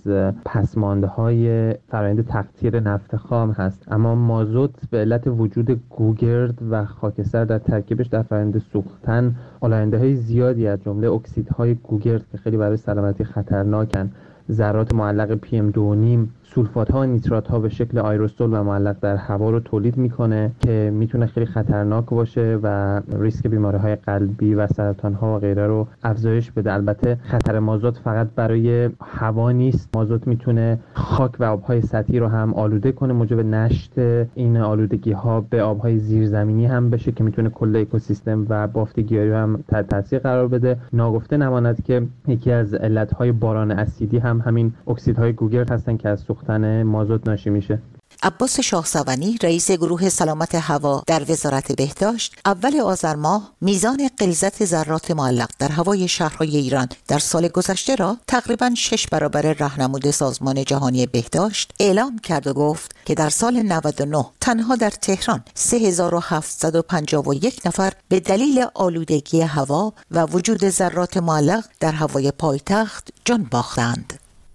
S14: پسماندهای فرآیند تقطیر نفت خام هست. اما مازوت به علت وجود گوگرد و خاکستر در ترکیبش در فرآیند سوختن آلاینده‌های زیادی از جمله اکسیدهای گوگرد که خیلی برای سلامتی خطرناکن، ذرات معلق پی ام دو و نیم، سولفات ها و نیترات ها به شکل آیروسول و معلق در هوا رو تولید میکنه که میتونه خیلی خطرناک باشه و ریسک بیماری های قلبی و سرطان ها و غیره رو افزایش بده. البته خطر مازوت فقط برای هوا نیست، مازوت میتونه خاک و آبهای سطحی رو هم آلوده کنه، موجب نشت این آلودگی ها به آبهای زیرزمینی هم بشه که میتونه کل اکوسیستم و بافت گیاهی هم تحت تاثیر قرار بده. ناگفته نماند که یکی از علتهای باران اسیدی هم همین اکسیدهای گوگرد هستن که از سوختن مازوت ناشی میشه.
S12: عباس شاهسوانی، رئیس گروه سلامت هوا در وزارت بهداشت، اول آذر ماه میزان غلظت ذرات معلق در هوای شهرهای ایران در سال گذشته را تقریباً شش برابر راهنمود سازمان جهانی بهداشت اعلام کرد و گفت که در سال نود و نه تنها در تهران سه هزار و هفتصد و پنجاه و یک نفر به دلیل آلودگی هوا و وجود ذرات معلق در هوای پایتخت جان باختند.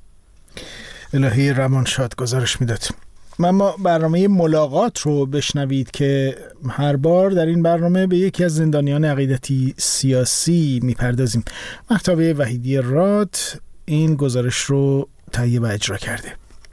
S1: الهی رمانشاد گزارش میداد. ما برنامه ملاقات رو بشنوید که هر بار در این برنامه به یکی از زندانیان عقیدتی سیاسی میپردازیم. محتوی وحیدی راد این گزارش رو تهیه و اجرا کرده.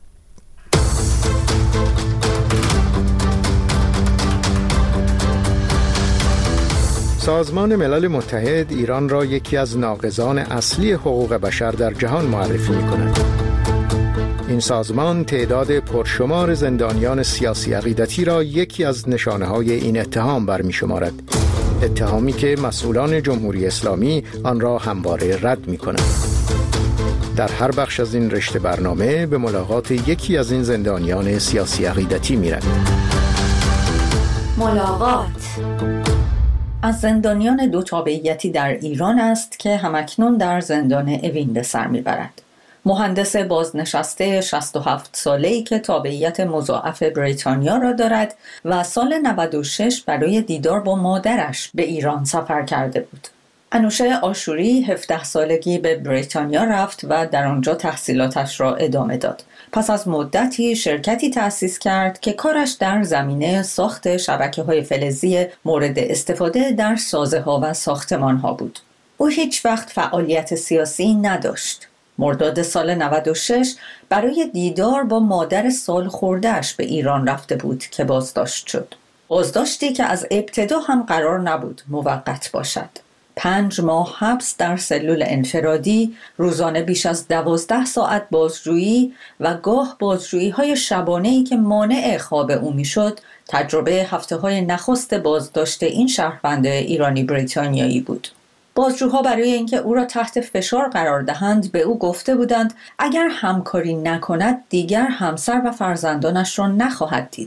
S15: سازمان ملل متحد ایران را یکی از ناقضان اصلی حقوق بشر در جهان معرفی می‌کند. این سازمان تعداد پرشمار زندانیان سیاسی عقیدتی را یکی از نشانه‌های این اتهام برمی‌شمارد. اتهامی که مسئولان جمهوری اسلامی آن را همواره رد می‌کنند. در هر بخش از این رشته برنامه به ملاقات یکی از این زندانیان سیاسی عقیدتی می‌رویم.
S16: ملاقات از زندانیان دو تابعیتی در ایران است که همکنون در زندان اوین به سر می‌برد. مهندس بازنشسته شصت و هفت ساله‌ای که تابعیت مضاعف بریتانیا را دارد و سال نود و شش برای دیدار با مادرش به ایران سفر کرده بود. انوشه آشوری هفده سالگی به بریتانیا رفت و در آنجا تحصیلاتش را ادامه داد. پس از مدتی شرکتی تأسیس کرد که کارش در زمینه ساخت شبکه‌های فلزی مورد استفاده در سازه‌ها و ساختمان‌ها بود. او هیچ وقت فعالیت سیاسی نداشت. مرداد سال نود و شش برای دیدار با مادر سال خورده‌اش به ایران رفته بود که بازداشت شد. بازداشتی که از ابتدا هم قرار نبود موقت باشد. پنج ماه حبس در سلول انفرادی، روزانه بیش از دوازده ساعت بازجویی و گاه بازجویی‌های شبانه‌ای که مانع خواب او می‌شد، تجربه هفته‌های نخست بازداشت این شهروند ایرانی بریتانیایی بود. بازجوها برای اینکه او را تحت فشار قرار دهند به او گفته بودند اگر همکاری نکند دیگر همسر و فرزندانش را نخواهد دید.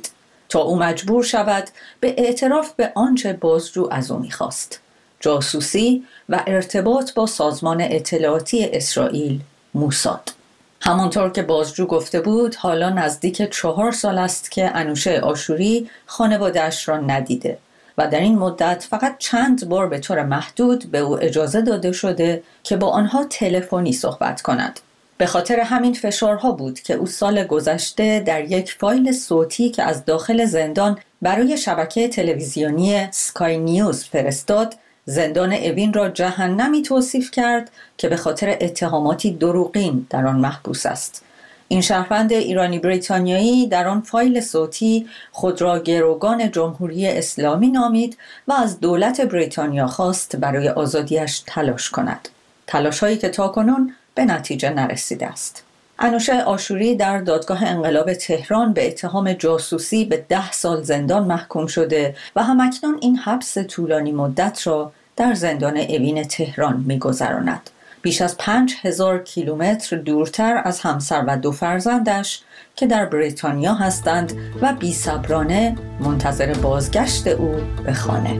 S16: تا او مجبور شود به اعتراف به آنچه بازجو از او می‌خواست: جاسوسی و ارتباط با سازمان اطلاعاتی اسرائیل موساد. همانطور که بازجو گفته بود، حالا نزدیک چهار سال است که انوشه آشوری خانواده‌اش را ندیده و در این مدت فقط چند بار به طور محدود به او اجازه داده شده که با آنها تلفنی صحبت کند. به خاطر همین فشارها بود که او سال گذشته در یک فایل صوتی که از داخل زندان برای شبکه تلویزیونی سکای نیوز فرستاد، زندان اوین را جهنمی توصیف کرد که به خاطر اتهاماتی دروغین در آن محبوس است. این شهروند ایرانی بریتانیایی در آن فایل صوتی خود را گروگان جمهوری اسلامی نامید و از دولت بریتانیا خواست برای آزادیش تلاش کند. تلاش‌هایی که تاکنون به نتیجه نرسیده است. انوشه آشوری در دادگاه انقلاب تهران به اتهام جاسوسی به ده سال زندان محکوم شده و همکنون این حبس طولانی مدت را در زندان اوین تهران می‌گذراند. بیش از پنج هزار کیلومتر دورتر از همسر و دو فرزندش که در بریتانیا هستند و بی‌صبرانه منتظر بازگشت او به خانه.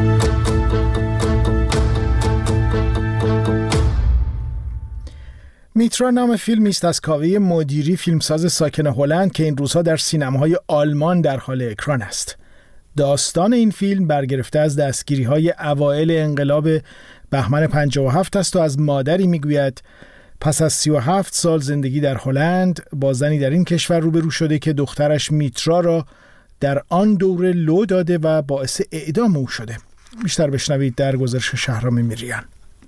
S1: میترا نام فیلمی است از کاوه مدیری، فیلمساز ساکن هلند که این روزها در سینماهای آلمان در حال اکران است. داستان این فیلم برگرفته از دستگیری‌های اوایل انقلاب بهمن پنجاه و هفت است و از مادری میگوید پس از سی و هفت سال زندگی در هلند با زنی در این کشور روبرو شده که دخترش میترا را در آن دوره لو داده و باعث اعدام او شده. بیشتر بشنوید در گزارش شهرام میریان.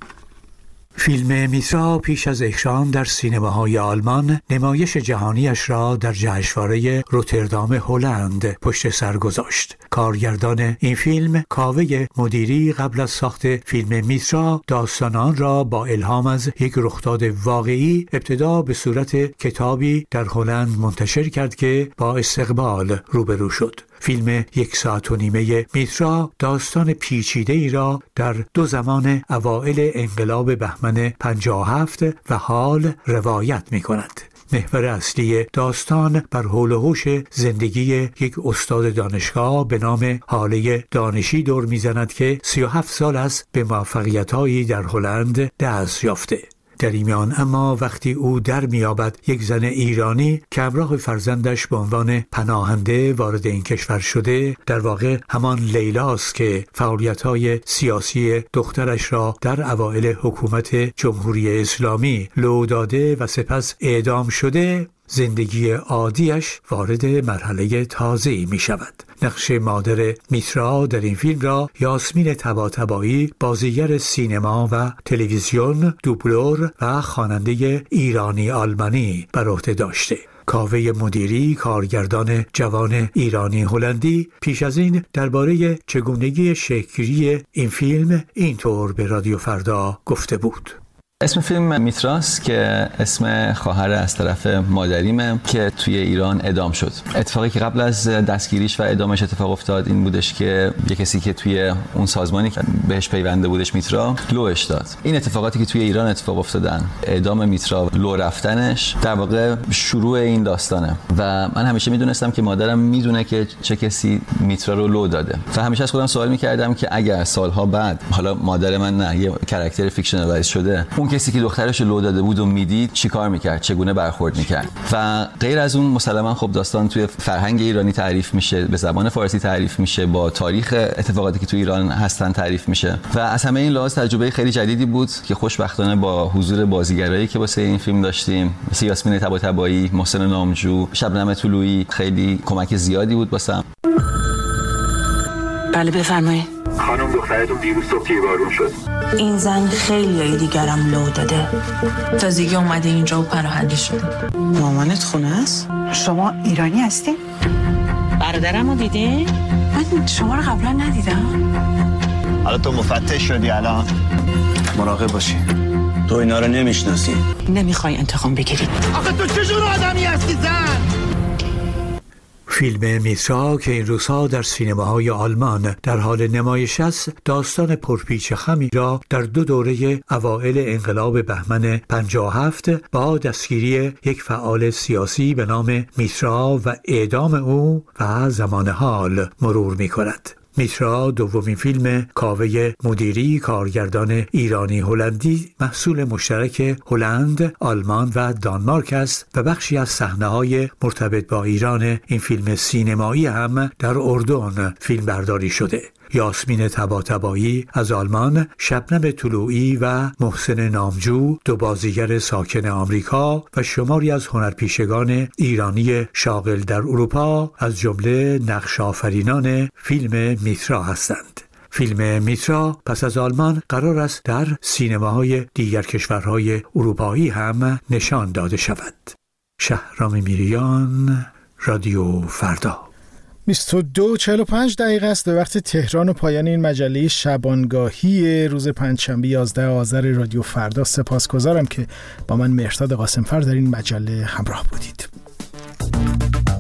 S17: فیلم میترا پیش از اکران در سینماهای آلمان نمایش جهانیش را در جشنواره روتردام هلند پشت سر گذاشت. کارگردان این فیلم کاوه مدیری قبل از ساخت فیلم میترا داستان آن را با الهام از یک رخداد واقعی ابتدا به صورت کتابی در هلند منتشر کرد که با استقبال روبرو شد. فیلم یک ساعت و نیمه میترا داستان پیچیده ای را در دو زمان اوائل انقلاب بهمن پنجاه و هفت و حال روایت می کند. محور اصلی داستان بر حول و حوش زندگی یک استاد دانشگاه به نام هاله دانشی دور میزند که سی و هفت سال است به موفقیت‌هایی در هلند دست یافته. در این میان اما وقتی او در میابد یک زن ایرانی که همراه فرزندش به عنوان پناهنده وارد این کشور شده، در واقع همان لیلاست که فعالیت‌های سیاسی دخترش را در اوایل حکومت جمهوری اسلامی لو داده و سپس اعدام شده، زندگی عادیش وارد مرحله تازه‌ای می شود. نقش مادر میترا در این فیلم را یاسمین طباطبایی، بازیگر سینما و تلویزیون، دوبلور و خواننده ایرانی آلمانی بر عهده داشته. کاوه مدیری، کارگردان جوان ایرانی هلندی، پیش از این درباره چگونگی شکل‌گیری این فیلم اینطور به رادیو فردا گفته بود:
S18: اسم فیلم میتراست که اسم خواهر از طرف مادریمه که توی ایران اعدام شد. اتفاقی که قبل از دستگیریش و اعدامش اتفاق افتاد این بودش که یک کسی که توی اون سازمانی که بهش پیونده بودش میترا لوش داد. این اتفاقاتی که توی ایران اتفاق افتادن، اعدام میترا، لو رفتنش، در واقع شروع این داستانه و من همیشه میدونستم که مادرم میدونه که چه کسی میترا رو لو داده و همیشه از خودم سوال میکردم که اگر سالها بعد حالا مادر من نه یه کاراکتر فیکشنالایز شده، اون کسی که دخترش رو لو داده بود و میدید چیکار میکرد، چگونه برخورد میکرد. و غیر از اون مسلما خب داستان توی فرهنگ ایرانی تعریف میشه، به زبان فارسی تعریف میشه، با تاریخ اتفاقاتی که توی ایران هستن تعریف میشه و از همه این لحاظ تجربه خیلی جدیدی بود که خوشبختانه با حضور بازیگرایی که واسه این فیلم داشتیم، مثل یاسمین طباطبایی، محسن نامجو، شبنم طلویی، خیلی کمک زیادی بود واسم.
S19: بله بفرمایید.
S20: خانم دخترتون دیروز صبح تیربارون شد.
S19: این زن خیلی دیگرم لو داده. تازگی اومده اینجا و پناهنده شده.
S21: مامانت خونه است؟
S19: شما ایرانی هستین؟ برادرم رو دیدی؟ من شما رو قبلا ندیدم.
S20: حالا تو مفتش شدی، الان مراقب باشی. تو اینا رو نمیشناسی.
S19: نمیخوای انتقام بگیری.
S20: آخه تو چه جور آدمی هستی زن؟
S17: فیلم میترا که این روزها در سینماهای آلمان در حال نمایش است، داستان پرپیچ خمی را در دو دوره اوایل انقلاب بهمن پنجاه و هفت با دستگیری یک فعال سیاسی به نام میترا و اعدام او و زمان حال مرور می کند. میترا دومین فیلم کاوه مدیری کارگردان ایرانی هلندی محصول مشترک هلند، آلمان و دانمارک است و بخشی از صحنه‌های مرتبط با ایران این فیلم سینمایی هم در اردن فیلم برداری شده. یاسمین طباطبایی از آلمان، شبنم طلوعی و محسن نامجو دو بازیگر ساکن آمریکا و شماری از هنرپیشگان ایرانی شاغل در اروپا از جمله نقش آفرینان فیلم میترا هستند. فیلم میترا پس از آلمان قرار است در سینماهای دیگر کشورهای اروپایی هم نشان داده شود. شهرام میریان، رادیو فردا.
S1: بیست و دو و چهل و پنج دقیقه است به وقت تهران و پایان این مجله شبانگاهی روز پنجشنبه یازده آذر رادیو فردا. سپاسگزارم که با من مهرداد قاسمفر در این مجله همراه بودید.